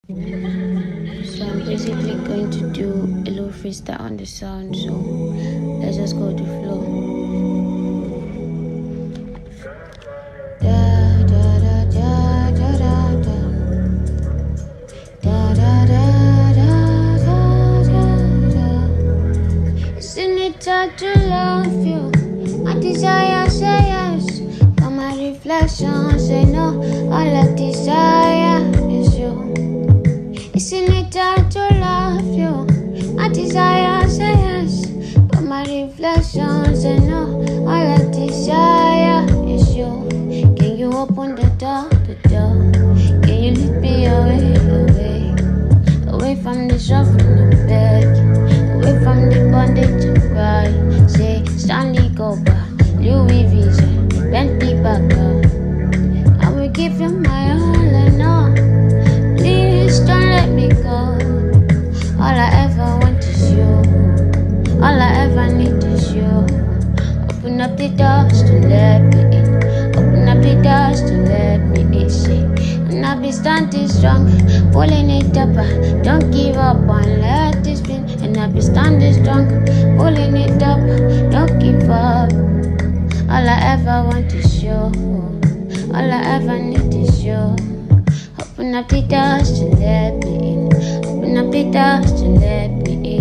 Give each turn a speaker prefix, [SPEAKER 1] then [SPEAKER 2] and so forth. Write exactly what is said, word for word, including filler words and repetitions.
[SPEAKER 1] So I'm basically going to do a little freestyle on the sound. So let's just go with the flow. Da da da da da da da. Da da da da da da da. Isn't it hard to love you? My desire say yes, but my reflection say no. All I desire is you. Isn't it hard to love you? My desire say yes, but my reflection say no. All I desire is you. Can you open the door, the door? Can you lead me away, away? Away from the suffering of bed, away from the bondage of pride. Say, Stanley Cobra, Louis Vuitton, Bentley Bacca. I will give you my all and all. Please don't let me go. All I ever want is you. All I ever need is you. Open up the doors to let me in. Open up the doors to let me in. Say, and I'll be standing strong, pulling it up. I don't give up on let this spin. And I'll be standing strong, pulling it up. Don't give up. All I ever want is you. All I ever need is you. Open up the doors to let me in. Open up the doors to let me in.